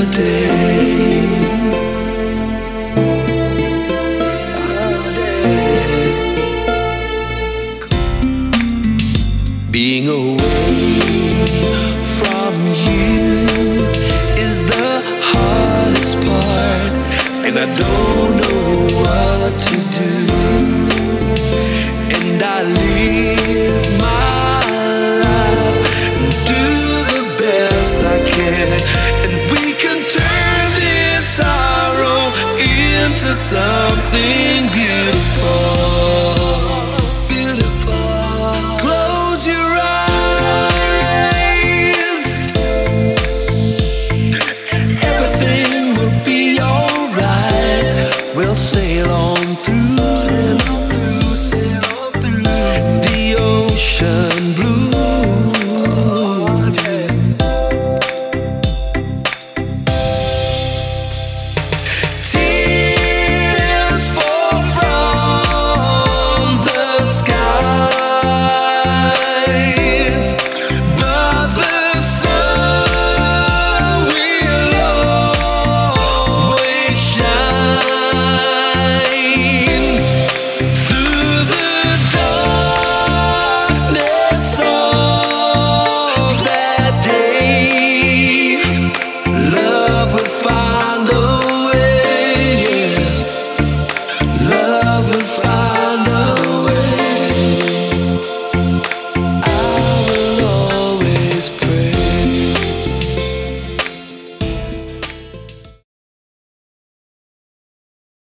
day. Being away from you is the hardest part, and I don't know what to do. And I live my life and do the best I can, and we can turn this sorrow into something